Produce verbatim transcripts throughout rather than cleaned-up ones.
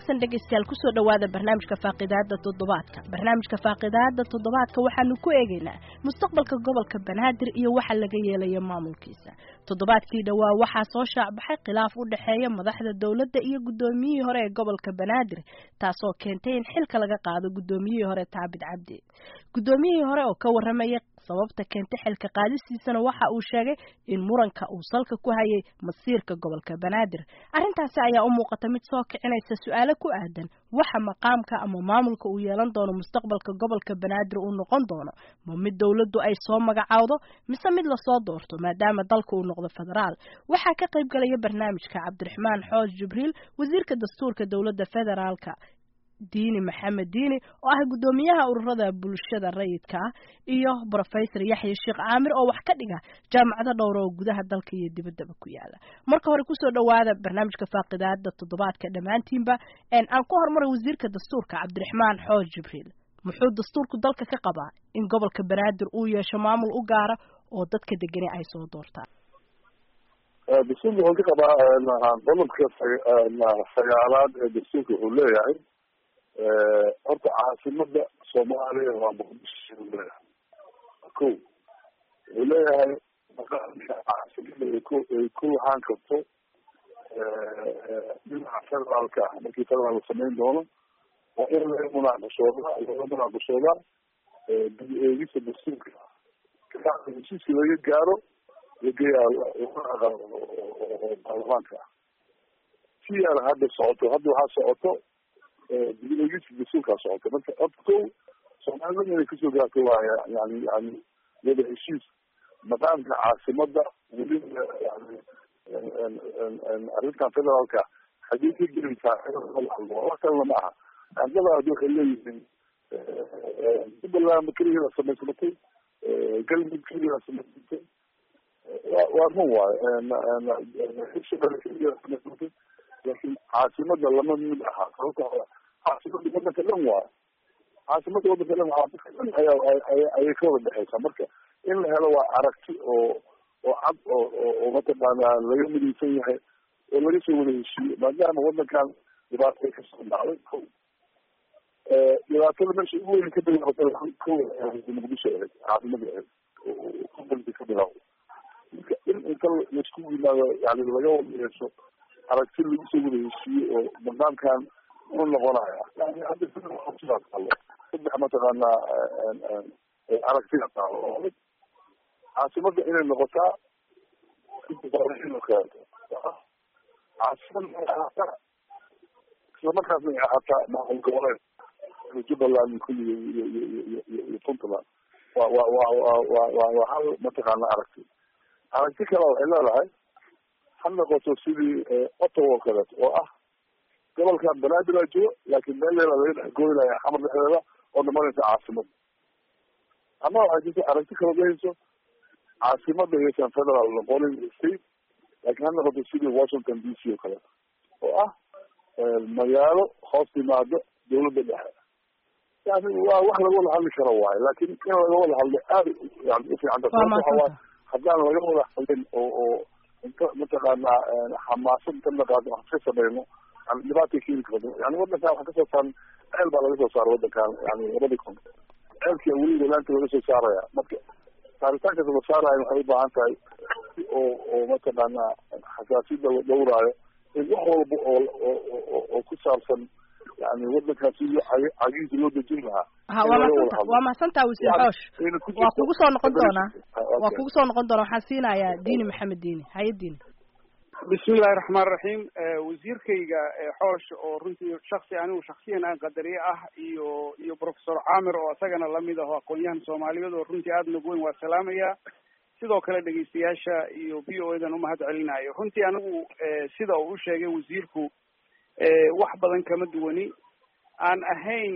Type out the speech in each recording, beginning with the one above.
wanaagsan dhegeystayaal ku soo dhawaada barnaamijka faaqidaada toddobaadka barnaamijka faaqidaada toddobaadka waxaanu ku eegaynaa mustaqbalka gobolka Banaadir iyo waxa laga yeelayo maamulkiisa toddobaadkii dhawaa waxaa soo shaacbaxay khilaaf u dhaxeeya madaxda dawladda iyo gudoomiyihii hore ee gobolka Banaadir taasoo keentay in xilka laga qaado gudoomiyihii hore Taabid Cabdi gudoomiyihii hore oo ka waramaya sababta keentay xilka qaadisiisana waxa uu sheegay in muranka uu salka ku hayay masiirka gobolka Banaadir arrintaasi ayaa u muuqata mid soo kicinaysa su'aalo ku aadan waxa maqaamka ama maamulka uu yeelan doono mustaqbalka gobolka Banaadir uu noqon doono ma mid dawladdu ay soo magacaawdo mise mid la soo doorto maadaama dalku uu noqdo federaal waxa ka qayb galaya barnaamijka Cabdiraxmaan Xooj Jibriil wasiirka dastuurka dawladda federaalka diini maxamed diini oo ah gudoomiyaha ururada bulshada rayidka iyo professor Yaxya Sheekh Aamir oo wax ka dhiga jaamacada dhowr oo gudaha dalka iyo dibadda ku yaala marka hore ku soo dhawaada barnaamijka faaqidaada toddobaadka dhamaantiinba aan aan ku hormaray wasiirka dastuurka Cabdiraxmaan Xooj Jibriil muxuu dastuurku dalka ka qabaa in gobolka Banaadir uu yeesho maamul u gaar oo dadka degan ay soo doortaan dastuurku wuxuu ka qabaa gobolka sagaalaad ee dastuurka uu leeyahay horta caasimada Soomaaliya waa Muqdisho ko wuxuu leeyahay maqaamka caasimada ay ku ay ku waxaan karto dhinaca federaalka markii federaal la samayn doono waa in laga munaaqashooda laga munaaqashooda dib eegista dastuurka heshiiskii laga gaaro lageeyaa baarlamaanka si yar hadda socoto hadda waxaa socoto dib-u-eegista dastuurkaa socota marka odko Soomaalida inay kasoo gaarto waaya yani yani wada heshiis maqaamka caasimada weliba yani arrintan federaalka xagee ka gelaysaa wax kalena ma aha andadaad waxay leeyihiin jubbaland keligeeda samaysmatay galmudug keligeeda samaysmatay waa run waayo hirshabelle keligeeda samaysmatay laakiin caasimada lama mid aha sababta caasimada wadanka dhan waayo caasimada wadanka dhan caasimka dhan ayaa ayay ka wada dhexeysaa marka in la helo waa aragti oo oo cad oo oo mataqaanaa laga midaysan yahay oo laga soo wada heshiiyo maadaama wadankan dhibaato ay kasoo dhacday ko dhibaatada meesha ugu weyn ka bilaabatay ko muqdisho ahayd caasimada ahayd oo ka bilaabo marka in inta laisku yimaado yani laga wada yeesho aragti lagu soo wada heshiiyo oo maqaamkan u noqonaya yani hadda sidaas qalo saddex mataqaanaa aragtida taalo oo caasimada inay noqotaa caasimada isla markaasna ay ahaataa maamul goboleed jubbaland kulliga iyo iyo iyo iyo puntland wa wa wa wa wa wa waa hal mataqaana aragti aragti kale waxay leedahay ha noqoto sidii Ottawa kaleeto oo ah gobolka Banaadir la joogo laakiin meel leela laga dhex gooynaya xamar dhexdeeda oo dhamanaysa caasimada ama waxay jirta aragti kale lehayso caasimada aysan federal noqonin state laakiin ha noqoto sidii Washington D C oo kaleeto oo ah magaalo hoos timaado dawladda dhexe yani waa wax laga wada hadli karo waayo laakiin in laga wada hadlo aad yani ufiican tahay haddaan laga wada hadlin oo oo inta mataqaanaa xamaasad inta naqaado wax ka samayno yani dhibaata keeni karto yani wadankan waxa kasoo saaran ceel baa laga soo saara wadankan yani labadi kun ceelkia weliba laanta laga soo saaraya marka saaritaankas la saarayo waxay ubaahan tahay oo oo mataqaanaa xasaasiyada la dhowraayo in wax walba oo oo oo ku saabsan yani wadankaasi cagiisa loo dejin lahaa ha waa waa mahadsantaa wasiir Xoosh waa kugu soo noqon doonaa waa kugu soo noqon doonaa waxaan siinayaa diini maxamed diini haye diini bismillahi raxmaan raxiim wasiirkayga Xoosh oo runtii shakhsi anigu shakhsiyan aan qadariye ah iyo iyo professor Aamir oo asagana lamid ah aqoonyahan Soomaaliyeed oo runtii aad nagu weyn waa salaamaya sidoo kale dhageystayaasha iyo B O edan u mahad celinayo runtii anigu sida uu sheegay wasiirku wax badan kama duwani aan ahayn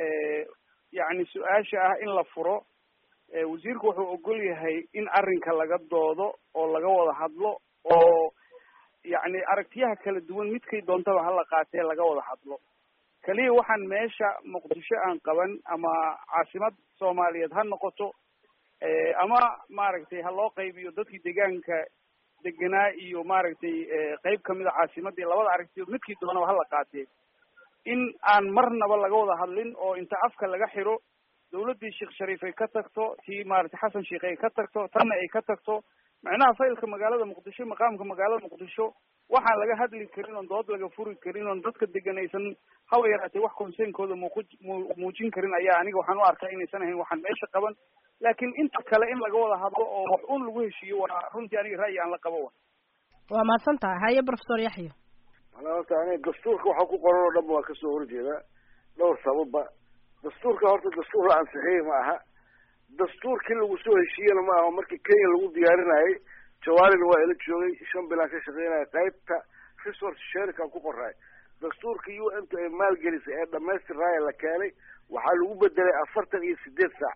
yani su-aasha ah in la furo wasiirku wuxuu ogol yahay in arrinka laga doodo oo laga wada hadlo oo yani aragtiyaha kala duwan midkay doontaba hala qaatee laga wada hadlo kaliya waxaan meesha Muqdisho aan qaban ama caasimad Soomaaliyeed ha noqoto ama maaragtay ha loo qaybiyo dadkii deegaanka deganaa iyo maaragtay qayb kamid ah caasimadii labada aragtiyood midkii doonaba hala qaatee in aan marnaba laga wada hadlin oo inta afka laga xiro dawladdii sheekh shariif ay ka tagto tii maaragtay xasan sheekh ay ka tagto tanna ay ka tagto macnaha faylka magaalada muqdisho maqaamka magaalada muqdisho waxaan laga hadli karin oon dood laga furi karin oon dadka degan aysan hawa yaraatay wax conseenkooda muuqu muujin karin ayaa aniga waxaan u arkaa inaysan ahayn waxaan meesha qaban laakiin inta kale in laga wada hadlo oo wax un lagu heshiiyo waa runtii aniga ra'yi aan la qabo wa waa mahadsan tahay haye professor yaxya manaa horta aniga dastuurka waxaa ku qoran oo dhan waa kasoo horjeeda dhowr sababba dastuurka horta dastuur la ansixiyey ma aha dastuurkii lagu soo heshiiyena ma aha markii kenya lagu diyaarinayay jawaarina waa ila joogay shan bilaan ka shaqeynaya qaybta resource sharika ku qoraay dastuurka u n t ay maalgelisay ee dhamaystirraaya la keenay waxaa lagu bedelay afartan iyo sideed saac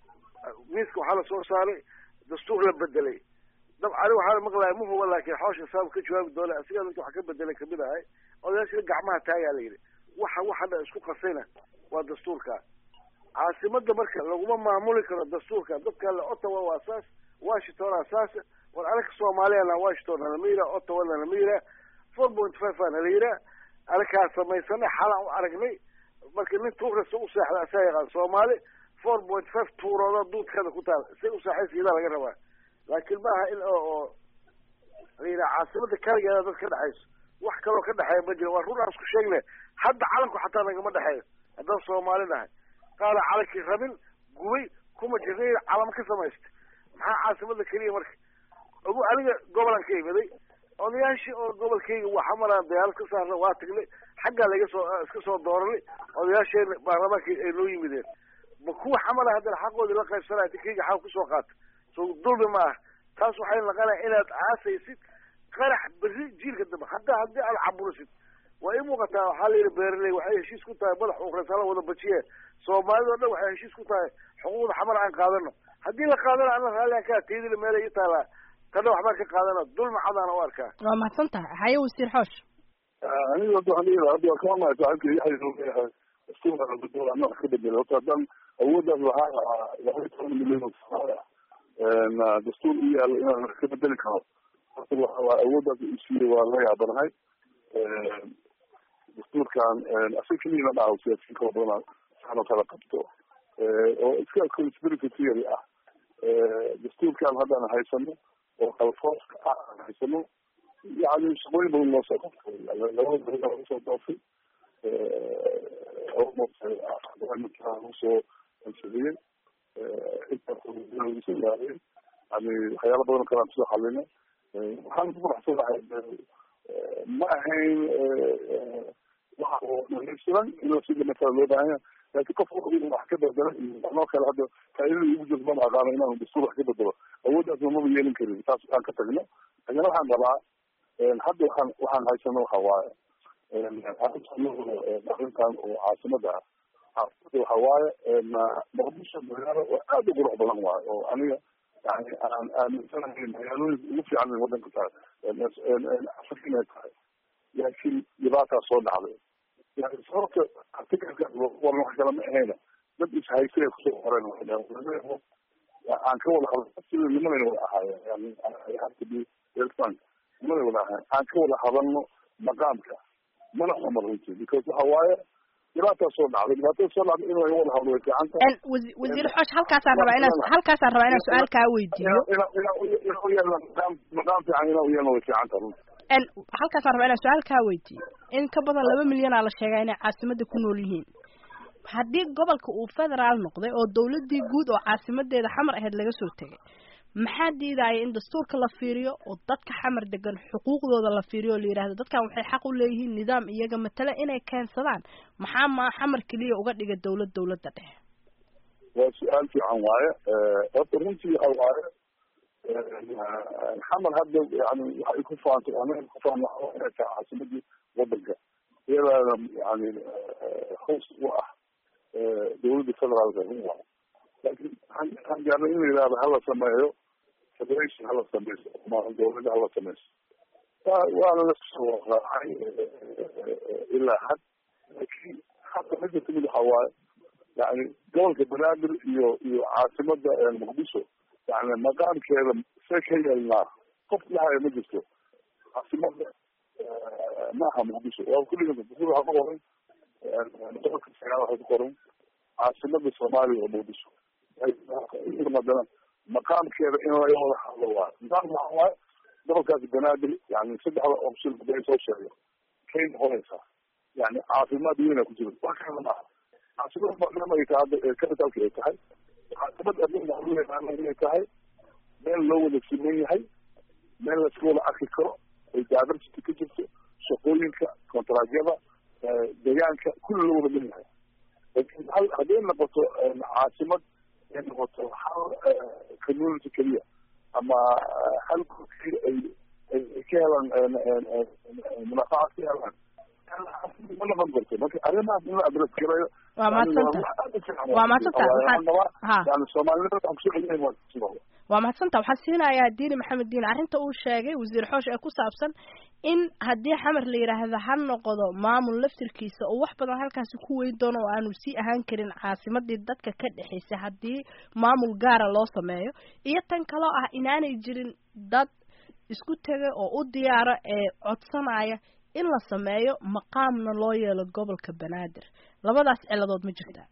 miiska waxaa lasoo saaray dastuur la bedelay dabcani waxaa maqlaya ma huba laakiin xoosha saab ka jawaabi doona asigaa ninka wax ka bedelay kamid ahay odayaashii gacmaha taagaa la yidhi waxa waxana isku qasayna waa dastuurka caasimada marka laguma maamuli karo dastuurka dadka le ottawa waa saas washington aa saas war anaka soomaaliyana washington halama yiraa ottawana halama yiraa four point five aan hala yiraa anakaa samaysana xalaan u aragnay marka nin tuurkasta u seexda asaa yaqaan soomaali four point five tuurooda duudkada ku taal say u saaxaysiidaa laga rabaa laakiin maaha in oo la yiraa caasimada kaligeeda dad ka dhexayso wax kaloo ka dhexeeya ma jira waa run aan isku sheegne hadda calanku xataa nagama dhexeeyo haddaan soomaali nahay qaala calankii rabin gubay kuma jirnay calamo ka samaysta maxaa caasimada keliya marka ogu aniga gobolan ka imaday odayaashii oo gobolkayga waxa maraan diyaarad ka saarna waa tagnay xaggaa laga soo iska soo dooranay odayaasheena baarlamaanka ay noo yimideen ma kuwa xamala haddana xaqoodii la qaybsanaya tikayga xaq kusoo qaata so dulmi ma ah taas waxay naqanaya inaad aasaysid qarax berri jiilka dambe hadda haddii aad caburisid waa ii muuqataa waxaa la yidhi beeraley waxay heshiis ku tahay madax uqreys hala wada bajiye soomaalida o dhan waxay heshiis ku tahay xuquuqda xamar aan qaadano haddii la qaadana ana raallian kaa teedila meelay ii taalaa kana waxbaan ka qaadana dulmi cadaan u arkaa waa mahadsan tahay haye wasiir xoosh aniga hadda waxaan leeyahay hadda waa kama saaxiibka yaxya uu leeyahay iskuulka bedel ama wax ka bedelo horta haddaan awooddaas lahaa laba iyo toban milyan oo soomaali ah dastuur u yaalo inaan wax ka bedeli karo horta waa awooddaas isiiye waa la yaabanahay dastuurkan asaga keliya ma dhaho siyaasiyiin kala badan saanoo kala qabto oo iska conspiracy theory ah dastuurkan haddaan haysano oo kalfooska ah aan haysano yani shaqooyin badan loo soo qabtay labada dariiqa lagu soo doofay lagu soo ansixiyey intaas lagu soo yaariyey yani waxyaala badan kale aan kusoo xalinay waxaan ku faraxsanahay ma ahayn waxa oo dhamaystiran in lasii dhamaytira loo baahan yahay laakiin qofka wuxuu wax ka bedela iyo anoo kale hadda faaidada igu jirto mama aqaano inaan dastuur wax ka bedelo awooddaasna maba yeelin karin taas aan ka tagno laakiin waxaan rabaa hadda waxaan waxaan haysano waxa waaye arrintan oo caasimada ah caasimada waxa waaye muqdisho magaalo oo aad u qurux badan waayo oo aniga yani aan aaminsanahay magaalooyinka ugu fiican in wadanka tahay afrika inay tahay laakiin dhibaataa soo dhacday yani sababta artikalka waran wax kale ma ahayna dad ishaysay kusoo qoreen aan ka wada hadlo sida nimanayna wada ahaayeen yani hata bi elfan nimanay wada ahaayeen aan ka wada hadalno maqaamka mana xumar runtii because waxa waaye dhibaataa soo dhacday dhibaatada soo dhacday in laga wada hadlo way fiican tahay wasiir xoosh halkaasaan rabaa inaan halkaasaan rabaa inaan su-aal kaa weydiiyo maqaam fiican inaa u yeelno way fiican tahay runtii halkaasaan rabaa inaan su-aal kaa weydiiyo in ka badan laba milyanaa la sheegaa inay caasimada ku nool yihiin haddii gobolka uu federaal noqday oo dawladii guud oo caasimadeeda xamar ahayd laga soo tegay maxaa diidaya in dastuurka la fiiriyo oo dadka xamar degan xuquuqdooda la fiiriyo oo la yidhahdo dadkan waxay xaq u leeyihiin nidaam iyaga matala inay keensadaan maxaa maa xamar keliya uga dhiga dawlad dawladda dhexe waa su-aal fiican waaye horta runtii waxa waaye xamar hadda yani waxay ku faantay anaga ku faan inay tahay caasimadii wadanka iyadaana yani hoos u ah dawladda federaalka run waayo laakiin waxaan gaarnay in la yidhahdo hala sameeyo federation hala sameyso maal dawladda hala sameyso waana lasoo raacay ilaa had laakiin hadda mida kamid waxa waaye yani gobolka banaadir iyo iyo caasimada muqdisho yani maqaamkeeda see ka yeelnaa qof dhahaya ma jirto caasimada maaha muqdisho waa kulliga waxa ku qoran qodobka sagaal waxay ku qoran caasimada soomaaliya oo muqdisho madana maqaamkeeda in laga wada hadlo waayo maqaam waxa waaye gobolkaasi banaadir yani saddexda option haday soo sheego kay noqonaysaa yani caafimaad weyna ku jiro wax kale maaha caasimad maadaama ay tahay capitalka ay tahay caasimad adduunka inay tahay meel loo wada siman yahay meel laska wada arki karo ay diversity ka jirto shaqooyinka kontraadyada deegaanka kulli loo wada leeyahay lakin hal hadday noqoto caasimad ay noqoto hal community keliya ama hal keliya ay ay ka helaan munaafacaad ka helaan ma noqon karto marka arrimahaas in la adres garayo waa mahadsanta waa mahadsanta yani soomaalinimada waxaan kusoo celinayn waa sidoo waa mahadsanta waxaan siinayaa diini maxamed diin arrinta uu sheegay wasiir xoosh ee ku saabsan in haddii xamar la yidhaahdo ha noqdo maamul laftirkiisa oo wax badan halkaasi ku weyn doono oo aanu sii ahaan karin caasimadii dadka ka dhexaysay haddii maamul gaara loo sameeyo iyo tan kaloo ah inaanay jirin dad isku tegay oo u diyaara ee codsanaya in la sameeyo maqaamna loo yeelo gobolka banaadir labadaas ciladood ma jirtaa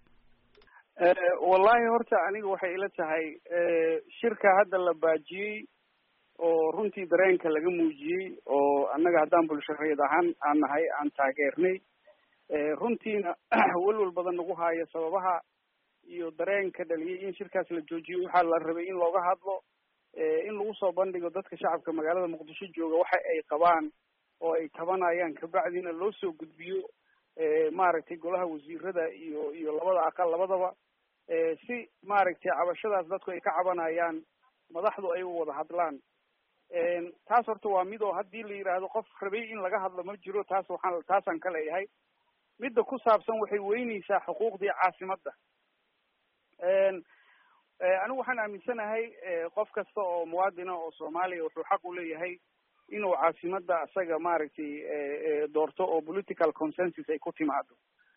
wallahi horta aniga waxay ila tahay shirka hadda la baajiyey oo runtii dareenka laga muujiyey oo annaga haddaan bulshareed ahaan aan nahay aan taageernay runtiina welwel badan nagu haayo sababaha iyo dareenka dhaliyay in shirkaas la joojiyo waxaa la rabay in looga hadlo in lagu soo bandhigo dadka shacabka magaalada muqdisho jooga waxa ay qabaan oo ay tabanayaan kabacdina loo soo gudbiyo maaragtay golaha wasiirada iyo iyo labada aqal labadaba si maaragtay cabashadaas dadku ay ka cabanayaan madaxdu ay u wada hadlaan taas horta waa mid oo haddii la yidhaahdo qof rabay in laga hadlo ma jiro taas waxaan taasaan ka leeyahay midda ku saabsan waxay weyneysaa xuquuqdii caasimadda anigu waxaan aaminsanahay qof kasta oo muwaadina oo soomaaliya wuxuu xaq u leeyahay inuu caasimadda isaga maaragtay doorto oo political consensus ay ku timaado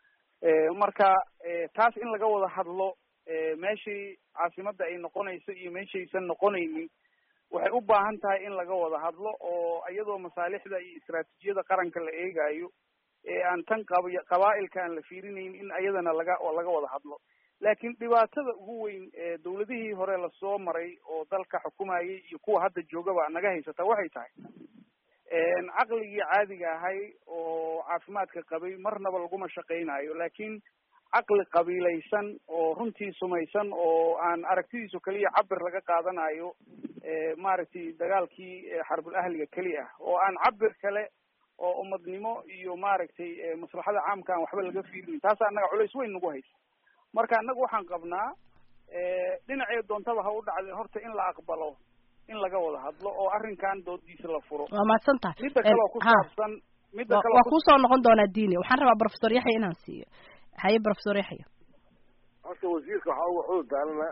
marka taas in laga wada hadlo meeshii caasimadda ay noqonayso iyo meeshaysan noqonaynin waxay u baahan tahay in laga wada hadlo oo iyadoo masaalixda iyo istaraatiijiyada qaranka la eegayo ee aan tan qab qabaa'ilka aan la fiirinayn in ayadana laga oo laga wada hadlo laakiin dhibaatada ugu weyn ee dawladihii hore lasoo maray oo dalka xukumayay iyo kuwa hadda joogaba naga haysata waxay tahay caqligii caadiga ahay oo caafimaadka qabay marnaba laguma shaqaynayo laakiin caqli qabiilaysan oo runtii sumaysan oo aan aragtidiisu keliya cabir laga qaadanayo maaragtay dagaalkii xarbul ahliga keli ah oo aan cabir kale oo umadnimo iyo maaragtay maslaxada caamka aan waxba laga fiilin taas annaga culays weyn nagu haysa marka annaga waxaan qabnaa dhinacee doontaba ha u dhacday horta in la aqbalo in laga wada hadlo oo arrinkan doodiisa la furo waa mahadsan tahay midda kaloo ku saabsan midda kale waa kusoo noqon doonaa diini waxaan rabaa professor yaxya inaan siiyo haye professor yaxya horta wasiirka waxaa uga cudur daarana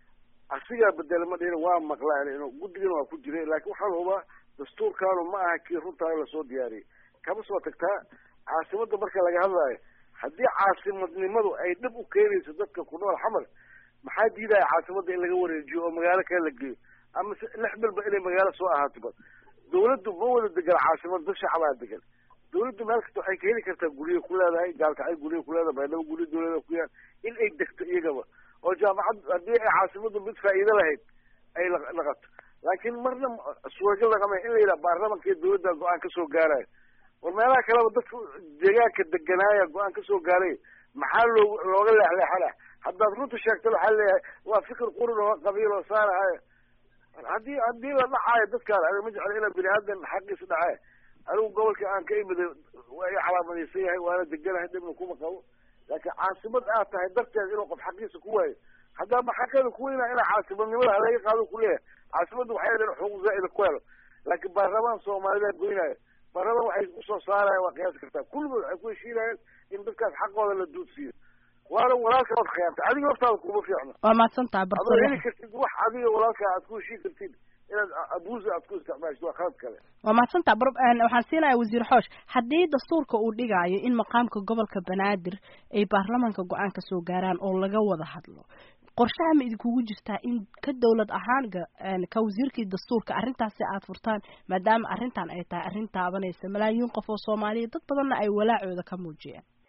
asigaa bedela ma dhihin waa maqlaan inuu guddigana waa ku jiray laakiin waxaan hubaa dastuurkaanu ma aha kii runtaa lasoo diyaariyey kama soo tagtaa caasimadda marka laga hadlaayo haddii caasimadnimadu ay dhib u keenayso dadka ku nool xamar maxaa diidaya caasimadda in laga wareejiyo oo magaalo kale la geeyo ama se lix bilba inay magaalo soo ahaatoba dawladdu ma wada degan caasimad dad shacabaa degan dawladdu meel kasta waxay ka heli kartaa guryo ku leedahay gaalkacay guryo ku leedahay baydhabo guryo dawlada ku yaal in ay degto iyagaba oo jaamacad haddii ay caasimaddu mid faa'iido lahayd ay laqato laakiin marna suuragal laqamay in la yidhaha baarlamanka iyo dawladda go-aan kasoo gaarayo war meelaha kaleba dadka deegaanka deganaaya go-aan kasoo gaaray maxaa loo looga leexleexana haddaad runta sheegto waxaa leeyahay waa fikir qurun oo qabiil oo saarahayo haddii haddii la dhacaayo dadkaan aniga ma jecla inaa bini aadan xaqiisa dhacay anigu gobolka aan ka imiday waa i calaamadaysan yahay waana deganahay dhibna kuma qabo laakiin caasimad aad tahay darteed inuu qof xaqiisa ku waayo haddaa maxakada kuweynaa inaa caasimadnimada halaga qaado kuleeyahay caasimadda waxay leedahay xuquuq zaa'ida ku helo laakiin baarlamaan soomaalida goynaayo baarlamaan waxay usoo saarayaan waa qiyaasi kartaa kulligood waxay ku heshiinayaan in dadkaas xaqooda la duudsiiyo waana walaalka ood khiyaantay adiga laftaada kuma fiicno waa mahadsan tahay adoo heli kartid wax adiga walaalka aad ku heshiin kartid inaad abuusa aad ku isticmaashid waa khalad kale waa mahadsan tahay waxaan siinaya wasiir xoosh haddii dastuurka uu dhigaayo in maqaamka gobolka banaadir ay baarlamaanka go-aan ka soo gaaraan oo laga wada hadlo qorshaha ma idinkugu jirtaa in ka dawlad ahaan ka wasiirkii dastuurka arrintaasi aad furtaan maadaama arrintan ay tahay arrin taabanaysa malaayiin qof oo soomaaliya dad badanna ay walaacooda ka muujiyeen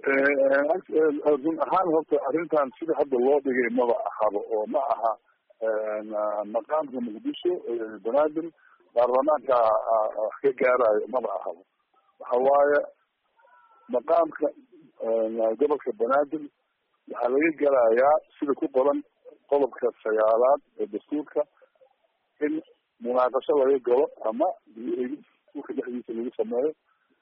run ahaan horta arrintan sida hadda loo dhigay maba ahaba oo ma aha maqaamka muqdisho banaadir baarlamaanka wax ka gaarayo maba ahaba waxa waaye maqaamka gobolka banaadir waxaa laga galayaa sida ku qoran qodobka sagaalaad ee dastuurka in munaaqasho laga galo ama dastuurka dhexdiisa lagu sameeyo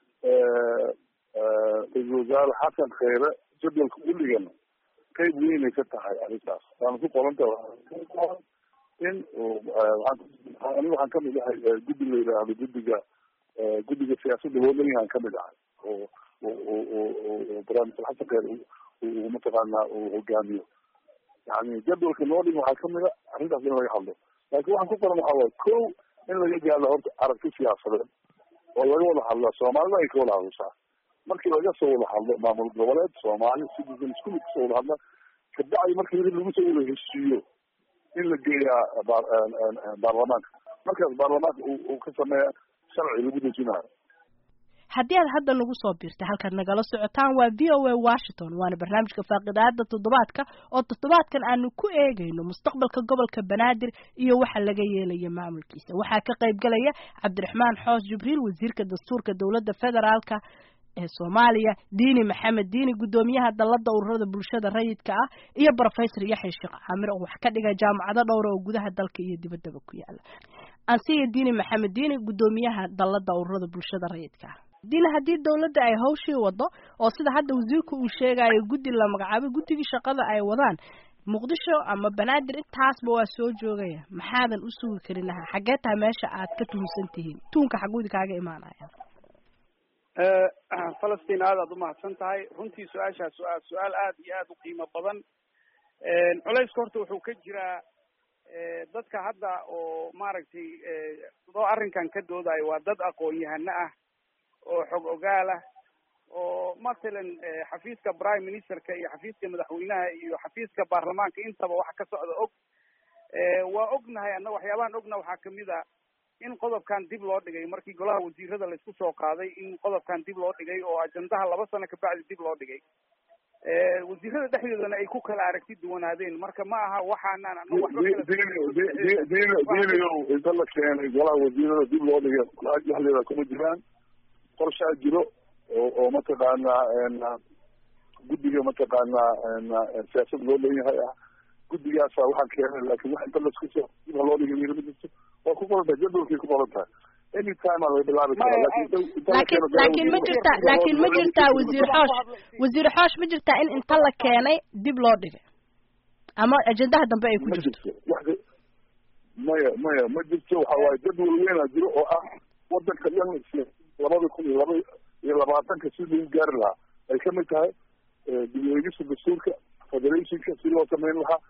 ra-iisul wasaare xasan kheyre jadwalka uligana qayb weynay ka tahay arrintaas waana ku qoranta in aniga waxaan kamid ahay guddi la yidhaahdo guddiga guddiga siyaasadda wadanigaan kamid ahay oo oo barnaamijka xasan kheyre uu mataqaanaa uu hogaamiyo yani jadwalka noo dhig waxaa kamid a arrintaas in laga hadlo laakiin waxaan ku qoran waxaa waay ko in laga gaalo horta aragti siyaasadeed oo laga wada hadlaa soomaalida ay ka wada hadashaa markii laga soo wada hadlo maamul goboleed soomaali citizen isku mid kasoo wada hadla kabacdi markii lagu soo wada heshiiyo in la geeyaa baarlamaanka markaas baarlamaanka uu ka sameeya sharci lagu dejinayo haddii aad hadda nagu soo biirtay halkaad nagala socotaan waa v o a washington waana barnaamijka faaqidaada toddobaadka oo toddobaadkan aanu ku eegayno mustaqbalka gobolka banaadir iyo waxa laga yeelaya maamulkiisa waxaa ka qayb galaya cabdiraxmaan xoos jibriil wasiirka dastuurka dowladda federaalka ee Soomaaliya Diini Maxamed Diini gudoomiyaha dalada ururada bulshada rayidka ah iyo professor Yaxya Sheekh Amir oo wax ka dhigay jaamacado dhowr oo gudaha dalka iyo dibadda ku yaala ansiya Diini Maxamed Diini gudoomiyaha dalada ururada bulshada rayidka ah diina hadii dawladda ay hawshii wado oo sida hadda wasiirku uu sheegayo guddi la magacaabay guddiga shaqada ay wadaan muqdisho ama banaadir intaasba waa soo joogaya maxaadan u sugi karinaha xagee taa meesha aad ka tuhunsantihiin tuunka xaguudi kaaga imaanaya falastiin aad aad umahadsan tahay runtii su-aashaas waa su-aal aad iyo aad u qiimo badan culayska horta wuxuu ka jiraa dadka hadda oo maaragtay doo arrinkan ka doodayo waa dad aqoon-yahano ah oo xog ogaal ah oo mathalan xafiiska prime ministerka iyo xafiiska madaxweynaha iyo xafiiska baarlamaanka intaba wax ka socda og waa ognahay anna waxyaabahan ogna waxaa kamid a in qodobkan dib loo dhigay markii golaha wasiirada laisku soo qaaday in qodobkan dib loo dhigay oo ajandaha laba sano kabacdi dib loo dhigay wasiirada dhexdoodana ay ku kala aragti duwanaadeen marka ma aha waxaanaan ana waxba diiniyow inta la keenay golaha wasiirada dib loo dhigay dhexdeeda kuma jiraan qorshaa jiro oo oo mataqaanaa guddiga mataqaanaa siyaasad loo leeyahay ah guddigaasa waxaa keenay laakin wax inta laisku soo dib loo dhigay ma jirto waa ku qoran tahay jadwalkay ku qoran tahay anytime aa laga bilaabi karaa laakin laakin ma jirta laakin ma jirtaa wasiir xoosh wasiir xoosh ma jirtaa in inta la keenay dib loo dhigay ama ajendaha dambe ay ku jirto maya maya ma jirto waxa waaye jadwal weynaa jiro oo ah wadanka dhan labada kun iyo laba iyo labaatanka si lagu gaari lahaa ay kamid tahay dib u eegista dastuurka federationka si loo sameyn lahaa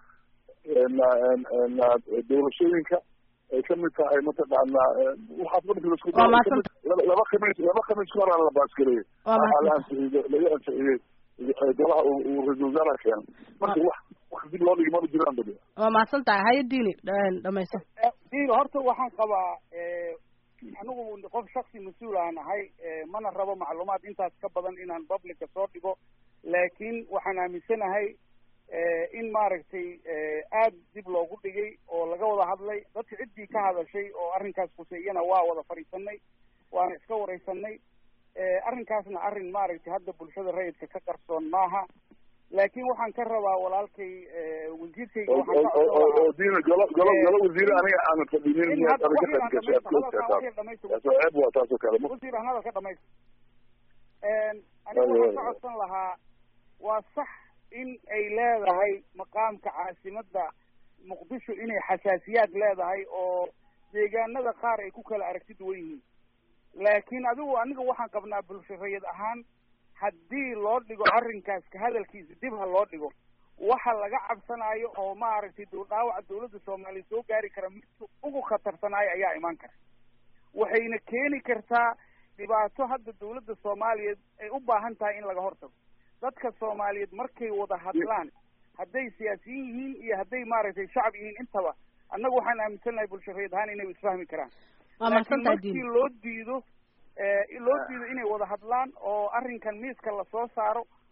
doorashooyinka ay kamid tahay mataqaanaa waxaas marka laisku laba khamiis laba khamiis ka horaa la baasgareeyey laga ansixiyey golaha uu ra-isul wasaaraha keenay marka wax wax dib loo dhigi maba jiraan badi waa mahadsan tahay haye diini dhamaysan diini horta waxaan qabaa anigu qof shaksi mas-uul aan ahay mana rabo macluumaad intaas ka badan inaan publica soo dhigo laakiin waxaan aaminsanahay in maaragtay aad dib loogu dhigay oo laga wada hadlay dadka ciddii ka hadashay oo arrinkaas khuseeyana waa wada fadhiisanay waana iska wareysanay arrinkaasna arrin maaragtay hadda bulshada rayidka ka qarsoon maaha laakiin waxaan ka rabaa walaalkay wasiirkayga waxaan ka oo diina golo golo golo wasiir aniga aan fadhinin miyaad adiga ka gashay ceeb waa taas oo kale wasiir aan hadalka dhamaysto aniga waxaan ka codsan lahaa waa sax in ay leedahay maqaamka caasimadda muqdisho inay xasaasiyaad leedahay oo deegaanada qaar ay ku kala aragti duwan yihiin laakiin adigu aniga waxaan qabnaa bulsho rayid ahaan haddii loo dhigo arrinkaas ka hadalkiisa dib ha loo dhigo waxa laga cabsanayo oo maaragtay dhaawaca dawladda soomaaliya soo gaari kara midka ugu khatarsanaayo ayaa imaan kara waxayna keeni kartaa dhibaato hadda dawladda soomaaliyeed ay u baahan tahay in laga hortago dadka soomaaliyeed markay wada hadlaan hadday siyaasiyiin yihiin iyo hadday maaragtay shacab yihiin intaba annaga waxaan aaminsanahay bulsho rayid ahaan inay isfahmi karaan laakiin markii loo diido loo diido inay wada hadlaan oo arrinkan miiska lasoo saaro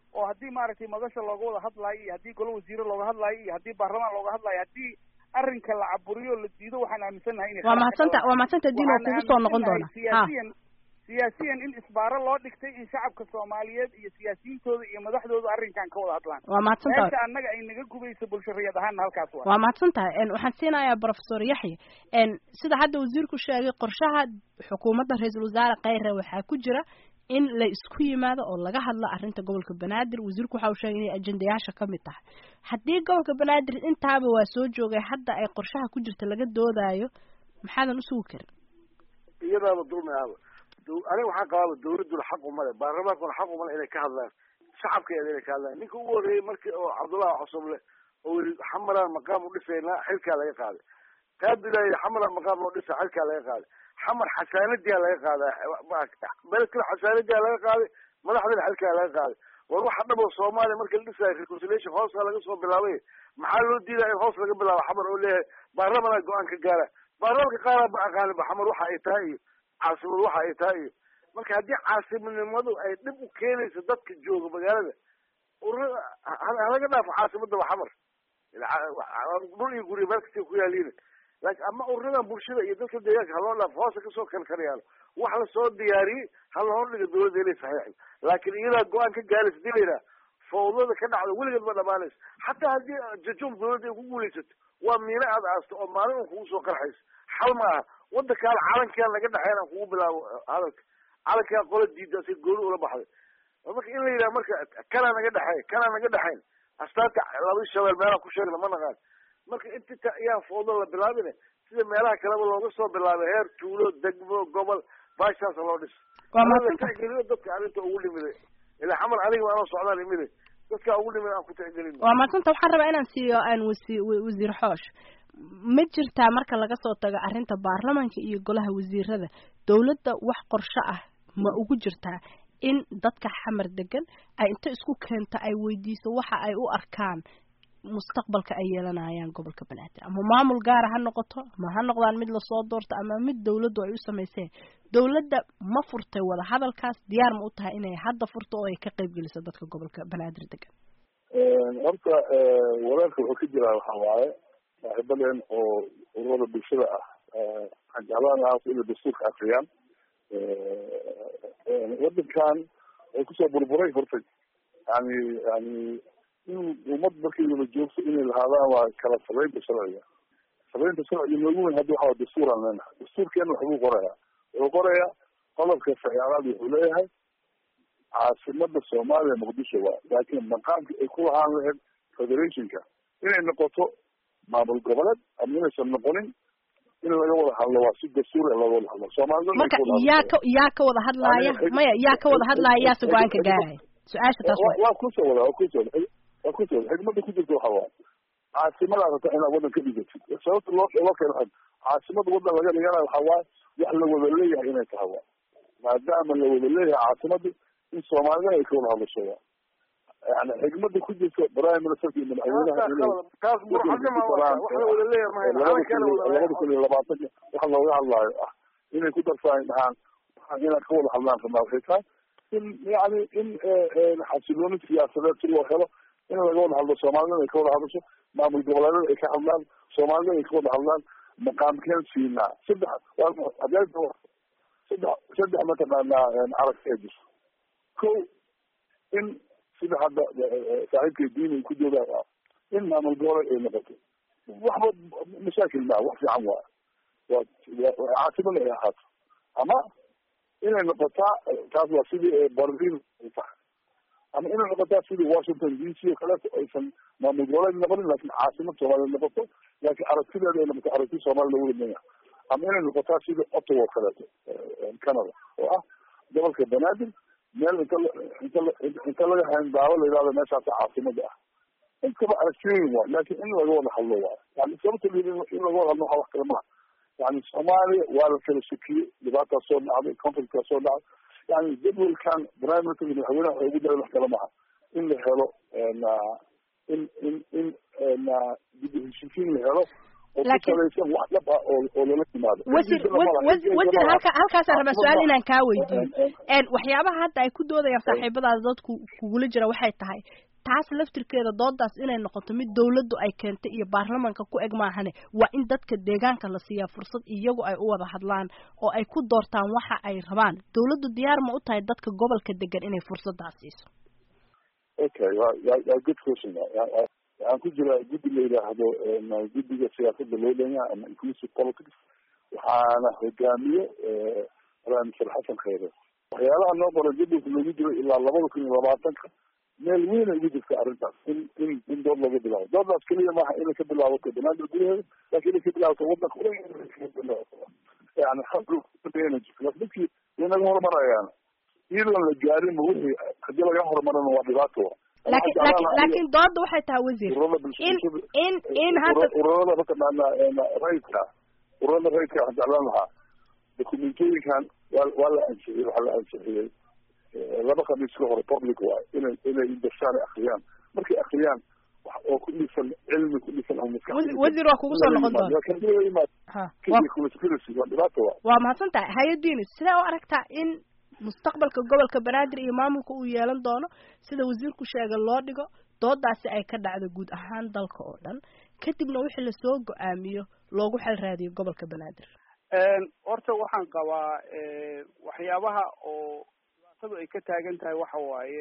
oo haddii maaragtay madasha looga wada hadlaayo iyo haddii golo wasiire looga hadlaayo iyo haddii baarlamaan looga hadlaayo haddii arrinka la caburiyo la diido waxaan aaminsannahay inay waa mahadsanta waa mahadsanta diin oo kugu soo noqon doona siyaasiyan siyaasiyan in isbaaro loo dhigtay in shacabka soomaaliyeed iyo siyaasiyiintooda iyo madaxdooda arrinkan ka wada hadlaan waa mahadsantahay meesha annaga ay naga gubayso bulshariyad ahaanna halkaas waa waa mahadsantahay waxaan siinayaa professor yaxye sida hadda wasiirku sheegay qorshaha xukuumadda ra-iisul wasaare kheyre waxaa ku jira in la isku yimaado oo laga hadlo arrinta gobolka banaadir wasiirku waxa uu sheegay inay ajendayaasha ka mid tahay haddii gobolka banaadir intaaba waa soo joogay hadda ay qorshaha ku jirta laga doodaayo maxaadan usugi karin iyadaaba dulmiaaba aniga waxaan qabaaba dawladuna xaq umale baarlamaankuna xaq umale inay ka hadlaan shacabkeeda inay ka hadlaan ninka ugu horreeyey markii oo cabdullahi cosoble oo yiri xamaraan maqaam u dhisaynaa xilkaa laga qaaday kaabilaay xamaraan maqaam loo dhisa xilkaa laga qaaday xamar xasaanadiyaa laga qaadaa beledkana xasaanadiyaa laga qaaday madaxdana xilkaa laga qaaday war waxa dhabo soomaaliya marka la dhisaayo reconciliation hoosaa laga soo bilaabay maxaa loo diidaa in hoos laga bilaabo xamar oo leeyahay baarlamanaa go-aan ka gaara baarlamanka qaara ma aqaaniba xamar waxa ay tahay iyo caasimadu waxa ay tahay iyo marka haddii caasimadnimadu ay dhib u keenayso dadka jooga magaalada ururada halaga dhaafo caasimadaba xamar dhul iyo guriya meel kasta ku yaaliina laakiin ama ururadan bulshada iyo dadka deegaanka haloo dhaafo hoosa kasoo karkarayaalo wax lasoo diyaariyey hala hordhiga dawladda inay saxiixdo laakiin iyadaa go-aan ka gaaraysa dilayna fawdada ka dhacdo weligeed ma dhamaanayso xataa haddii jajum dawladda ay ku guulaysato waa miino aad aasto oo maalin un kugu soo qarxayso xal ma aha wadankaana calankiaan naga dhexeyn aan kugu bilaabo hadalka calankaa qola diida si gooni ula baxday marka in la yidhaha marka kanaa naga dhexeyn kanaa naga dhexeyn astaanta laba shabeel meelaha ku sheegna ma naqaan marka inta iyaan fawdo la bilaabine sida meelaha kaleba looga soo bilaabay heer tuulo degmo gobol baashaasa loo dhis tixgeliyo dadka arrinta ugu dhimiday ilaa xamar aniga anoo socdaan imide dadka ugu dhimid aan ku tixgelin waa madsanta waxaan rabaa inaan siiyo aan wasi wasiir xoosh ma jirtaa marka laga soo tago arrinta baarlamanka iyo golaha wasiirada dawladda wax qorshe ah ma ugu jirtaa in dadka xamar degan ay inta isku keento ay weydiiso waxa ay u arkaan mustaqbalka ay yeelanayaan gobolka banaadir ama maamul gaara ha noqoto ama ha noqdaan mid lasoo doorto ama mid dawladdu ay u samayseen dawladda ma furtay wada hadalkaas diyaar ma u tahay inay hadda furto oo ay ka qayb geliso dadka gobolka banaadir degan horta walaalka wuxuu ka jiraa waxa waaye saaxiibadeen oo ururada bulshada ah waxaan jeclaan lahaa inay dastuurka akriyaan wadankan way kusoo burburay horta yani yani in ummad markay wada joogto inay lahaadaan waa kala sabeynta sharciga sabeynta sharciga noogu weyn hadda waxaa dastuuraan leenahay dastuurkeena waxbuu qorayaa wuxuu qorayaa qodobka saxyaalaad wuxuu leeyahay caasimada soomaaliya muqdisho waa laakiin maqaamka ay ku lahaan lahayd federationka inay noqoto maamul goboleed ama inaysan noqonin in laga wada hadlo waa si dastuur laga wada hadlo soomaalida marka yaa ka yaa ka wada hadlaaya maya yaa ka wada hadlaaya yaa go-aan ka gaaraya su-aasha taas waa kusoo wada waa kusoo wada waa kusoo wada xigmada ku jirta waxa waaye caasimadaad rabta inaad wadan ka dhigatid sababta loo loo keeno caasimada wadan laga dhiganayo waxa waaye wax la wada leeyahay inay tahay waa maadaama la wada leeyahay caasimada in soomaalida ay ka wada hadlasho waa yani xigmada ku jirta prime ministerka iyo madaxweynaha taas murxadnima wax la wada leeyahay labada kun iyo labaatanka waxa looga hadlaayo ah inay ku darsaay dhahaan waxaan inaan ka wada hadlaan rabnaa waxay tahay in yani in xasilooni siyaasadeed si loo helo in laga wada hadlo soomaalida ay ka wada hadasho maamul goboleedada ay ka hadlaan soomaalida ay ka wada hadlaan maqaamkeen siinaa saddex saddex saddex mataqaanaa aragti ay jirto ko in sida hadda saaxiibkay diini ku joogaa in maamul goboleed ay noqoto waxba mashaakil maa wax fiican waa waa caasimada ay ahaato ama inay noqotaa taas waa sidii berlin ay tahay ama inay noqotaa sidii washington d c oo kaleeto aysan maamul goboleed noqonin laakin caasimad soomaaliya noqoto laakiin aragtideeda ay noqoto aragti soomaaliya lagu wadnaya ama inay noqotaa sidii ottawa oo kaleeto canada oo ah gobolka banaadir meel inta inta inta laga hayn daawo la yidhahdo meeshaasa caasimada ah inkaba aragtiyooyin waay laakin in laga wada hadlo waayo yani sababta in laga wada hadlo waxa wax kale maha yani soomaaliya waa la kala shakiyey dhibaataa soo dhacday conflictkaa soo dhacday yani jadwalkan prime minister madaxweynaha waxay ugu daray wax kale maha in la helo in in in dib u heshiisiin la helo laakiin wax dhab ah oo oo lala timaado wasiir wasiir halka halkaas aan rabaa su'aal inaan kaa weydiiyo een waxyaabaha hadda ay ku doodayaan saaxiibadaas dadku kugula jira waxay tahay taas laftirkeeda doodaas inay noqoto mid dawladdu ay keentay iyo baarlamaanka ku eg maahane waa in dadka deegaanka la siiyaa fursad iyagu ay u wada hadlaan oo ay ku doortaan waxa ay rabaan dawladdu diyaar ma u tahay dadka gobolka degan inay fursadaas siiso okay waa waa good question waxaan ku jira guddi la yidhaahdo guddiga siyaasadda loo dhanyaa ama inclusive politics waxaana hogaamiye mister xasan khayre waxyaalaha noo qoran jadwalka loogu jiro ilaa labada kun iyo labaatanka meel weyn ay ugu jirta arrintaas in in in dood laga bilaabo doodaas keliya maaha inay ka bilaabato banaadir gudaheeda laakiin inay ka bilaabato wadanka o yani dadkii way naga horumarayaan iyadoon la gaarinba wixii hadii laga horumarana waa dhibaato laakiin laakiin laakiin dooda waxay tahay wasiir in in in hadda ururada mataqaana rayidka ururada rayidka waxaan jeclaan lahaa dokumentooyinkan waa waa la ansixiyey waxaa la ansixiyey laba khamiis ka hore public waay inay inay dashaan ay akriyaan markay akriyaan wax oo ku dhisan cilmi ku dhisan oo maskax wasiir waa kugu soo noqon doona ha waa dhibaato waa waa mahadsan tahay hay-adiini sidee u aragtaa in mustaqbalka gobolka banaadir iyo maamulka uu yeelan doono sida wasiirku sheegay loo dhigo doodaasi ay ka dhacdo guud ahaan dalka oo dhan kadibna wixii lasoo go-aamiyo loogu xal raadiyo gobolka banaadir horta waxaan qabaa waxyaabaha oo dhibaatadu ay ka taagan tahay waxa waaye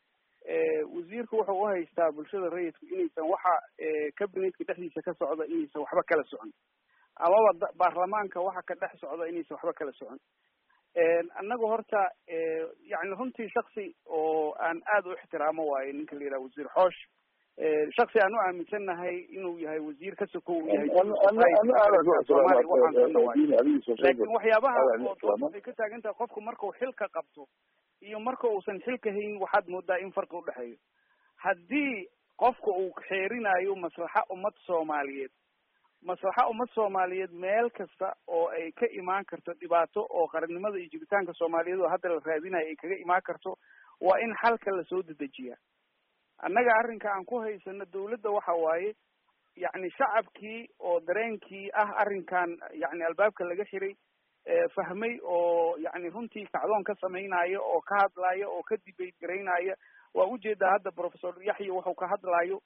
wasiirku wuxuu u haystaa bulshada rayidku inaysan waxa cabinetka dhexdiisa ka socda inaysan waxba kala socon amaba baarlamaanka waxa ka dhex socda inaysan waxba kala socon annagu horta yani runtii shaksi oo aan aad u ixtiraamo waaye ninka la yidhaha wasiir xoosh shaksi aan u aaminsannahay inuu yahay wasiir ka soko uu yahay soomaaliya waxaan kana waayo laakiin waxyaabaha oo ay ka taagan tahay qofku markuu xilka qabto iyo marka uusan xilka hayn waxaad moodaa in farqi udhexeeyo haddii qofka uu xeerinayo maslaxa ummad soomaaliyeed maslaxa ummad soomaaliyeed meel kasta oo ay ka imaan karto dhibaato oo qarannimada iyo jiritaanka soomaaliyeed oo hadda la raadinayo ay kaga imaan karto waa in xalka lasoo dedejiyaa annaga arrinka aan ku haysano dawladda waxa waaye yacni shacabkii oo dareenkii ah arrinkan yacni albaabka laga xiray fahmay oo yacni runtii kacdoon ka samaynayo oo ka hadlaayo oo ka debate garaynaya waa ujeedaa hadda professor yaxya wuxuu ka hadlaayo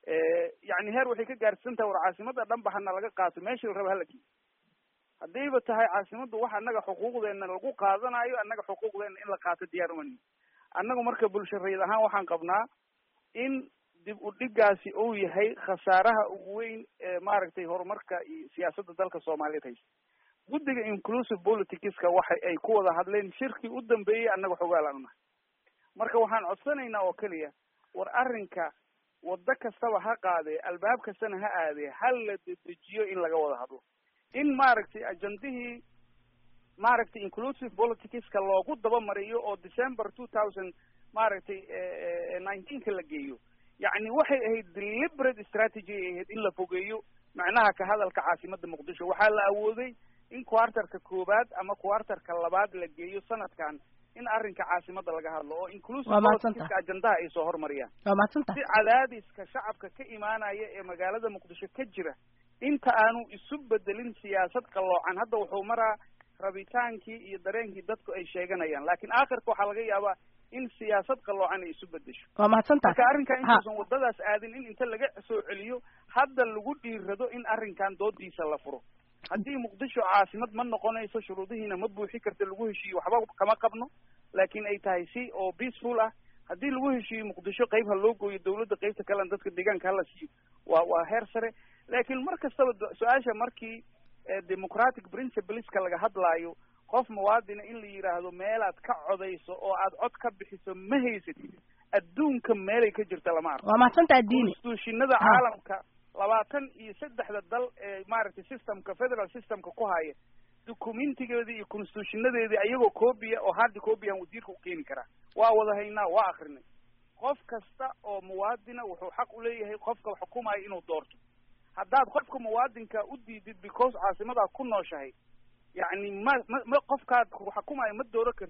yani heer waxay ka gaarsiisan tahay war caasimada dhan ba hana laga qaato meeshii la raba hala geeyo haddayba tahay caasimaddu waxa annaga xuquuqdeena lagu qaadanayo annaga xuquuqdeena in la qaato diyaar umani annagu marka bulsho rayid ahaan waxaan qabnaa in dib u dhigaasi uu yahay khasaaraha ugu weyn ee maaragtay horumarka iyo siyaasadda dalka soomaaliyeed haysta guddiga inclusive politicska waxa ay ku wada hadleen shirkii u dambeeyey annaga xogaalaan unahay marka waxaan codsanaynaa oo keliya war arrinka waddo kastaba ha qaadee albaab kastana ha aadee hal la dedejiyo in laga wada hadlo in maaragtay ajandihii maaragtay inclusive politicska loogu dabamariyo oo december two thousand maaragtay nineteenka la geeyo yacni waxay ahayd deliberate strategy ay ahayd in la fogeeyo macnaha ka hadalka caasimadda muqdisho waxaa la awooday in quartarka koowaad ama quartarka labaad la geeyo sanadkan in arrinka caasimada laga hadlo oo inclusive politicska ajandaha ay soo hormariyaan si cadaadiska shacabka ka imaanaya ee magaalada muqdisho ka jira inta aanu isu bedelin siyaasad qalloocan hadda wuxuu maraa rabitaankii iyo dareenkii dadku ay sheeganayaan laakiin aakhirka waxaa laga yaabaa in siyaasad qalloocan ay isu bedesho marka arrinkan intuusan waddadaas aadin in inta laga soo celiyo hadda lagu dhiirado in arrinkan doodiisa la furo haddii muqdisho caasimad ma noqonayso shuruudihiina ma buuxi karta lagu heshiiyo waxba kama qabno laakiin ay tahay si oo peaceful ah haddii lagu heshiiyo muqdisho qayb ha loo gooyo dawladda qaybta kalena dadka deegaanka hala siiyo waa waa heer sare laakiin mar kastaba su-aasha markii democratic principleska laga hadlaayo qof muwaadina in la yidhaahdo meelaad ka codayso oo aad cod ka bixiso ma haysatid adduunka meelay ka jirta lama arko waa mahadsantaha diini constitutionada caalamka labaatan iyo saddexda dal ee maaragtay systemka federal systemka ku haya documentigeedii iyo constitutionadeedii ayagoo copia oo hard copy aan wasiirka u keeni karaa waa wada haynaa waa akrinay qof kasta oo muwaadina wuxuu xaq u leeyahay qofka xukumayo inuu doorto haddaad qofka muwaadinka u diidid because caasimadaa ku nooshahay yacni ma ma qofkaad xukumayo ma dooro kartid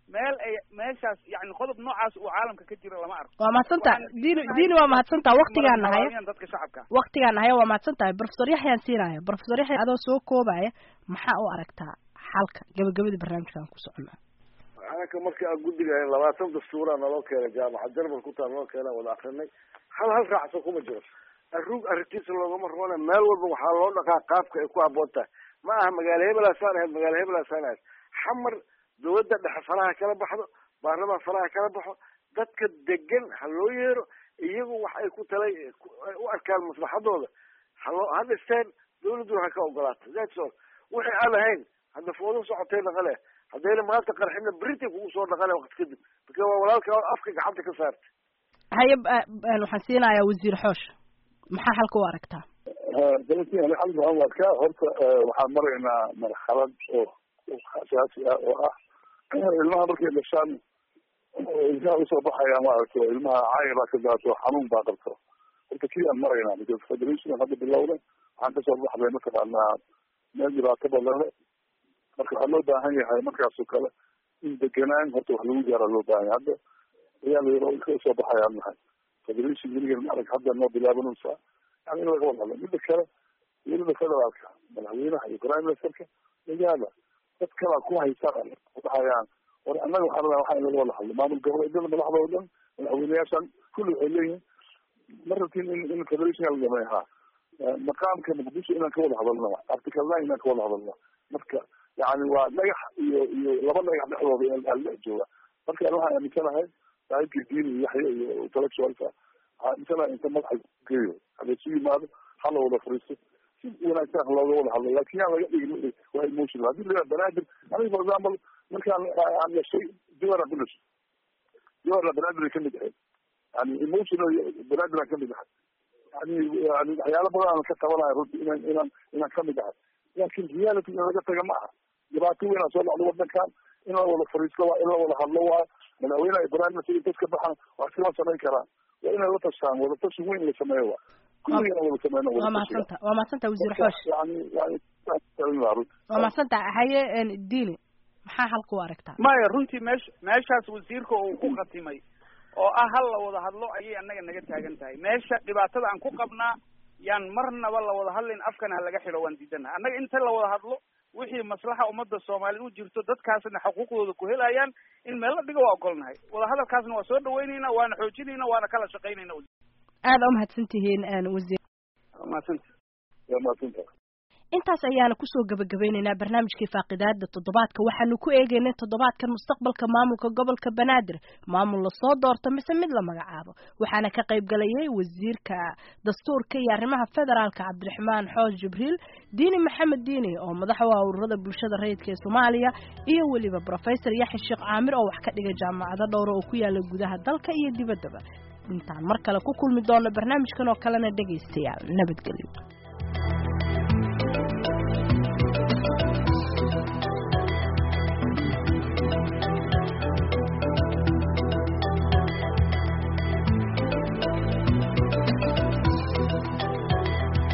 meel ay meeshaas yani qodob noocaas uu caalamka ka jira lama arko. waa mahadsantaha diini diini waa mahadsantaha waqtigaan nahaya dadka shacabka waqtigaan nahaya waa mahadsantahay professor yaxyaan siinaya professor yaxya adoo soo koobaya maxaa u aragtaa xalka gabagabada barnaamijkan ku soconnaa anaka markii aan guddiga labaatan dastuura naloo keenay jaamacad jarmal ku taal naloo keenay wada akrinay hal hal raacsan kuma jiro arruug arrintiisa loogama roona meel walba waxaa loo dhaqaa qaabka ay ku habboon tahay ma aha magaalo hebelaasaan ahayd magaalo hebelaasaan ahayd xamar dawladda dhexe faraha kala baxdo baarlamaan faraha kala baxo dadka degan ha loo yeero iyagu wax ay ku talay u arkaan maslaxadooda haloo ha dhisteen dawladduna ha ka ogolaato that's all wixii aan ahayn hadda foodo socotay dhaqale haddayna maanta qarxina britain kugu soo dhaqale waqti kadib marka waa walaalka afka gacanta ka saartay haye waxaan siinayaa wasiir xoosh maxaa halka u aragtaa dalkii hal waxaan u arkaa horta waxaan maraynaa marxalad oo asaasi ah oo ah ilmaha markay dhashaan ilmaha usoo baxaya maaragto ilmaha caayir baa ka daato xanuun baa qabto horta kii aan maraynaa because federation hadda bilowda waxaan kasoo baxday mataqaanaa meel dhibaato badane marka waxaa loo baahan yahay markaasoo kale in deganaan horta wax lagu gaara loo baahan yahay hadda ayaa la ka usoo baxayaan nahay federation weligan maarag hadda noo bilaabanaysaa yani in laga wada hadlo midda kale dowladda federaalka madaxweynaha iyo prime ministerka magaala dad kalaa ku haysaan udhahayaan war annaga waxaa rabaa waxaa in laga wada hadlo maamul goboleedyada madaxda oo dhan madaxweyneyaashan kulli waxay leeyihin ma rabtiin in in federation la dhameeyo ha maqaamka muqdisho inaan ka wada hadalno article nine inaan ka wada hadalno marka yani waa dhagax iyo iyo laba dhagax dhexdooda ala jooga marka an waxaan aaminsanahay saaxiibkii diin iyo yaxya iyo intellectualka waxaa aaminsanahay inta madaxa geeyo hada isu yimaado hala wada fariisto si wanaagsan looga wada hadlo laakin yaan laga dhigin waa emotional hadii la banaadir aniga for example markaan aan dhashay jawara ku dhashay jawara banaadir ay kamid ahayd yani emotional banaadir aan kamid ahay yani yani waxyaala badan aan ka qabanayo runti inaan inaan inaan kamid ahay laakin reality in laga taga ma aha dhibaato weyn aa soo dhacdo wadankan in la wada fariisto waa in la wada hadlo waa madaxweyneha ibrahim masir intas ka baxan wax kama samayn karaan waa inay la tashaan wada tashi weyn la sameeyo waa kulligana wada sameyno waa mahadsanta waa mahadsanta wasiir xoosh yani yani waa mahadsanta haye diini maxaa halka u aragtaa maya runtii meesha meeshaas wasiirka uu ku khatimay oo ah hal la wada hadlo ayay annaga naga taagan tahay meesha dhibaatada aan ku qabnaa yaan marnaba la wada hadlayn afkana ha laga xidho waan diidanaha annaga inta la wada hadlo wixii maslaxa ummadda soomaaliyed u jirto dadkaasna xuquuqdooda ku helayaan in meel la dhigo waa ogolnahay wada hadalkaasna waa soo dhaweynayna waana xoojinayna waana kala shaqaynayna aada u mahadsan tihiin wasiir mahadsanta waa mahadsanta intaas ayaana kusoo gabagabeynaynaa barnaamijkii faaqidaada toddobaadka waxaanu ku eegaynay toddobaadkan mustaqbalka maamulka gobolka banaadir maamul lasoo doorto mise mid la magacaabo waxaana ka qayb galayay wasiirka dastuurka iyo arrimaha federaalka cabdiraxmaan xoosh jibriil diini maxamed diini oo madax u ah ururada bulshada rayidka ee soomaaliya iyo weliba professor yaxya sheekh caamir oo wax ka dhigay jaamacado dhowra oo ku yaala gudaha dalka iyo dibaddaba intaan mar kale ku kulmi doono barnaamijkan oo kalena dhegaystayaal nabadgelyo